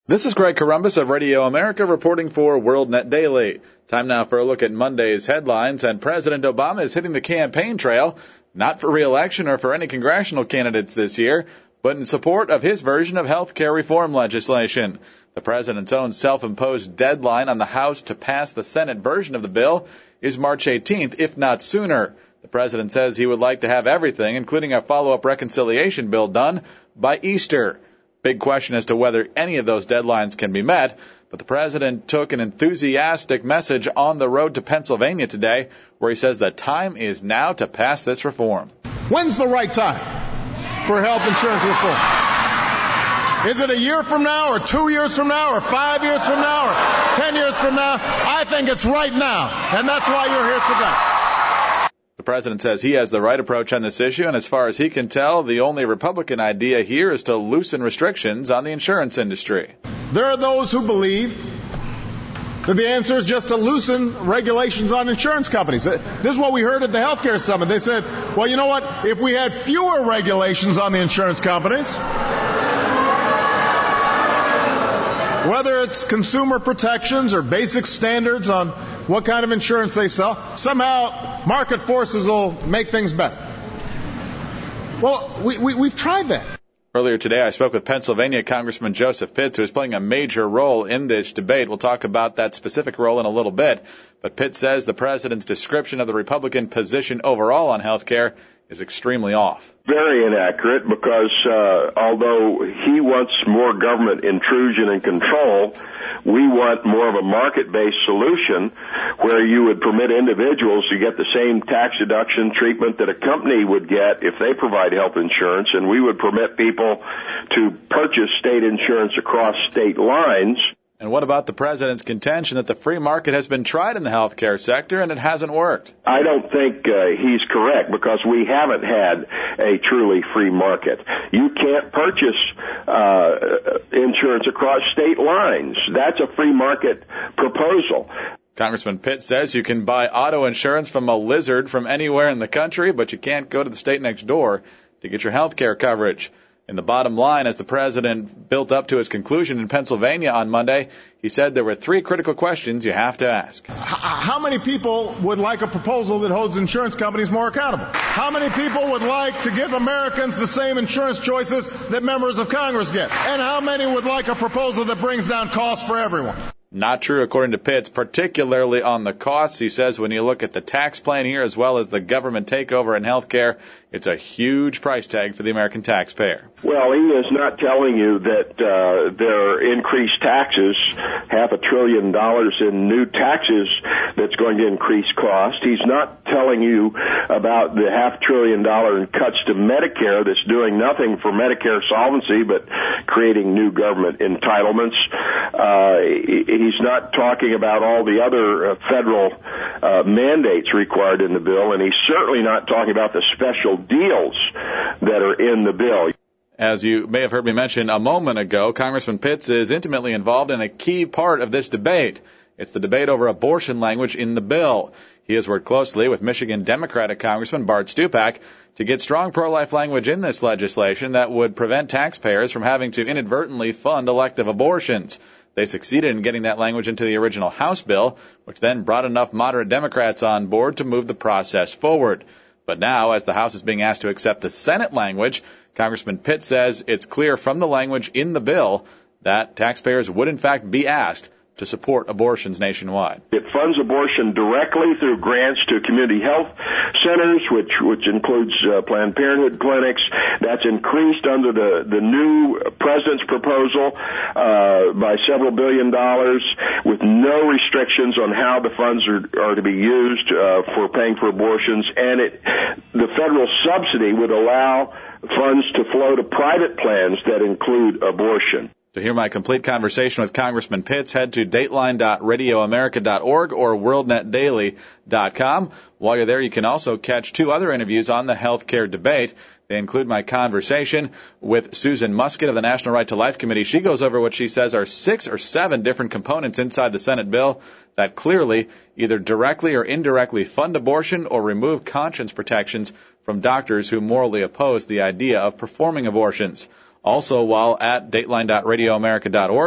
This is Greg Corombos of Radio America reporting for WorldNet Daily. Time now for a look at Monday's headlines, and President Obama is hitting the campaign trail, not for re-election or for any congressional candidates this year, but in support of his version of health care reform legislation. The president's own self-imposed deadline on the House to pass the Senate version of the bill is March 18th, if not sooner. The president says he would like to have everything, including a follow-up reconciliation bill, done by Easter. Big question as to whether any of those deadlines can be met, but the president took an enthusiastic message on the road to Pennsylvania today, where he says the time is now to pass this reform. When's the right time for health insurance reform? Is it a year from now, or 2 years from now, or 5 years from now, or 10 years from now? I think it's right now, and that's why you're here today. The president says he has the right approach on this issue, and as far as he can tell, the only Republican idea here is to loosen restrictions on the insurance industry. There are those who believe that the answer is just to loosen regulations on insurance companies. This is what we heard at the healthcare summit. They said, well, you know what? If we had fewer regulations on the insurance companies, whether it's consumer protections or basic standards on what kind of insurance they sell, somehow market forces will make things better. Well, we've tried that. Earlier today, I spoke with Pennsylvania Congressman Joseph Pitts, who is playing a major role in this debate. We'll talk about that specific role in a little bit. But Pitts says the president's description of the Republican position overall on health care is extremely off. Very inaccurate, because although he wants more government intrusion and control, we want more of a market-based solution where you would permit individuals to get the same tax deduction treatment that a company would get if they provide health insurance, and we would permit people to purchase state insurance across state lines. And what about the president's contention that the free market has been tried in the healthcare sector and it hasn't worked? I don't think he's correct, because we haven't had a truly free market. You can't purchase insurance across state lines. That's a free market proposal. Congressman Pitt says you can buy auto insurance from a lizard from anywhere in the country, but you can't go to the state next door to get your health care coverage. And the bottom line, as the president built up to his conclusion in Pennsylvania on Monday, he said there were three critical questions you have to ask. How many people would like a proposal that holds insurance companies more accountable? How many people would like to give Americans the same insurance choices that members of Congress get? And how many would like a proposal that brings down costs for everyone? Not true, according to Pitts, particularly on the costs. He says when you look at the tax plan here as well as the government takeover in health care, it's a huge price tag for the American taxpayer. Well, he is not telling you that there are increased taxes, $500 billion in new taxes that's going to increase cost. He's not telling you about the $500 billion in cuts to Medicare that's doing nothing for Medicare solvency but creating new government entitlements. He's not talking about all the other federal mandates required in the bill, and he's certainly not talking about the special deals that are in the bill. As you may have heard me mention a moment ago, Congressman Pitts is intimately involved in a key part of this debate. It's the debate over abortion language in the bill. He has worked closely with Michigan Democratic Congressman Bart Stupak to get strong pro-life language in this legislation that would prevent taxpayers from having to inadvertently fund elective abortions. They succeeded in getting that language into the original House bill, which then brought enough moderate Democrats on board to move the process forward. But now, as the House is being asked to accept the Senate language, Congressman Pitt says it's clear from the language in the bill that taxpayers would in fact be asked to support abortions nationwide. It funds abortion directly through grants to community health centers, which includes Planned Parenthood clinics. That's increased under the new president's proposal by several $1 billion, with no restrictions on how the funds are to be used for paying for abortions. And the federal subsidy would allow funds to flow to private plans that include abortion. To hear my complete conversation with Congressman Pitts, head to dateline.radioamerica.org or worldnetdaily.com. While you're there, you can also catch two other interviews on the health care debate. They include my conversation with Susan Musket of the National Right to Life Committee. She goes over what she says are 6 or 7 different components inside the Senate bill that clearly either directly or indirectly fund abortion or remove conscience protections from doctors who morally oppose the idea of performing abortions. Also, while at dateline.radioamerica.org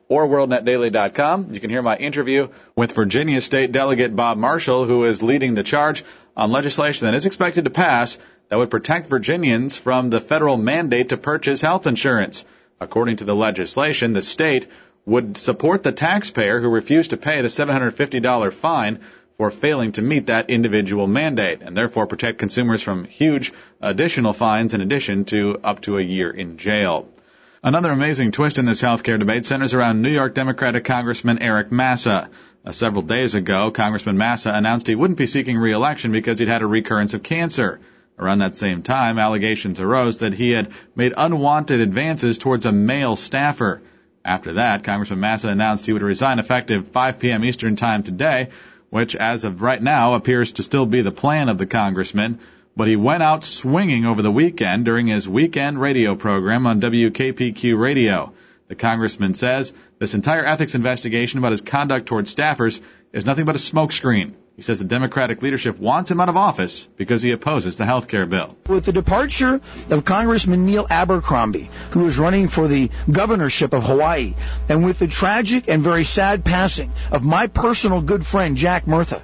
or WorldNetDaily.com. You can hear my interview with Virginia State Delegate Bob Marshall, who is leading the charge on legislation that is expected to pass that would protect Virginians from the federal mandate to purchase health insurance. According to the legislation, the state would support the taxpayer who refused to pay the $750 fine for failing to meet that individual mandate, and therefore protect consumers from huge additional fines in addition to up to a year in jail. Another amazing twist in this healthcare debate centers around New York Democratic Congressman Eric Massa. Several days ago, Congressman Massa announced he wouldn't be seeking re-election because he'd had a recurrence of cancer. Around that same time, allegations arose that he had made unwanted advances towards a male staffer. After that, Congressman Massa announced he would resign effective 5 p.m. Eastern Time today, which as of right now appears to still be the plan of the congressman. But he went out swinging over the weekend during his weekend radio program on WKPQ radio. The congressman says this entire ethics investigation about his conduct toward staffers is nothing but a smokescreen. He says the Democratic leadership wants him out of office because he opposes the health care bill. With the departure of Congressman Neil Abercrombie, who is running for the governorship of Hawaii, and with the tragic and very sad passing of my personal good friend Jack Murtha,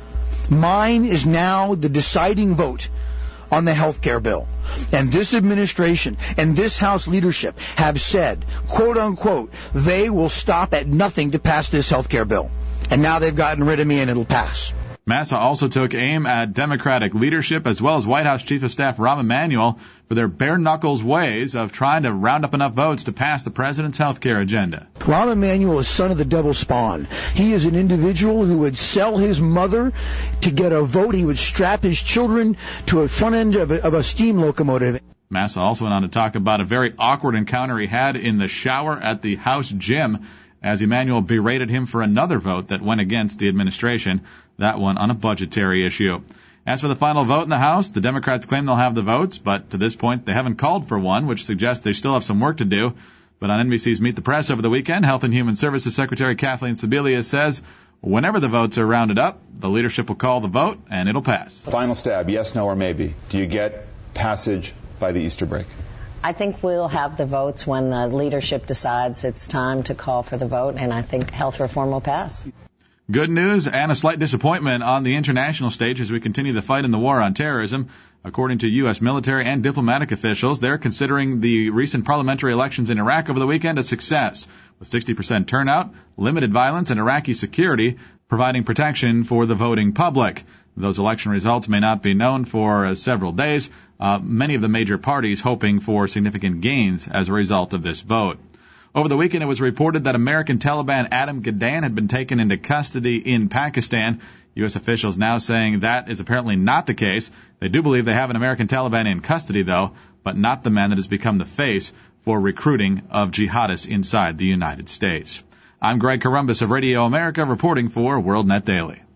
mine is now the deciding vote on the health care bill. And this administration and this House leadership have said, quote unquote, they will stop at nothing to pass this health care bill. And now they've gotten rid of me and it'll pass. Massa also took aim at Democratic leadership as well as White House Chief of Staff Rahm Emanuel for their bare-knuckles ways of trying to round up enough votes to pass the president's health care agenda. Rahm Emanuel is son of the devil spawn. He is an individual who would sell his mother to get a vote. He would strap his children to a front end of a steam locomotive. Massa also went on to talk about a very awkward encounter he had in the shower at the House gym as Emanuel berated him for another vote that went against the administration, that one on a budgetary issue. As for the final vote in the House, the Democrats claim they'll have the votes, but to this point they haven't called for one, which suggests they still have some work to do. But on NBC's Meet the Press over the weekend, Health and Human Services Secretary Kathleen Sebelius says whenever the votes are rounded up, the leadership will call the vote and it'll pass. Final stab, yes, no, or maybe. Do you get passage by the Easter break? I think we'll have the votes when the leadership decides it's time to call for the vote, and I think health reform will pass. Good news and a slight disappointment on the international stage as we continue the fight in the war on terrorism. According to U.S. military and diplomatic officials, they're considering the recent parliamentary elections in Iraq over the weekend a success, with 60% turnout, limited violence, and Iraqi security providing protection for the voting public. Those election results may not be known for several days, many of the major parties hoping for significant gains as a result of this vote. Over the weekend, it was reported that American Taliban Adam Gadan had been taken into custody in Pakistan. U.S. officials now saying that is apparently not the case. They do believe they have an American Taliban in custody, though, but not the man that has become the face for recruiting of jihadists inside the United States. I'm Greg Corombos of Radio America reporting for WorldNet Daily.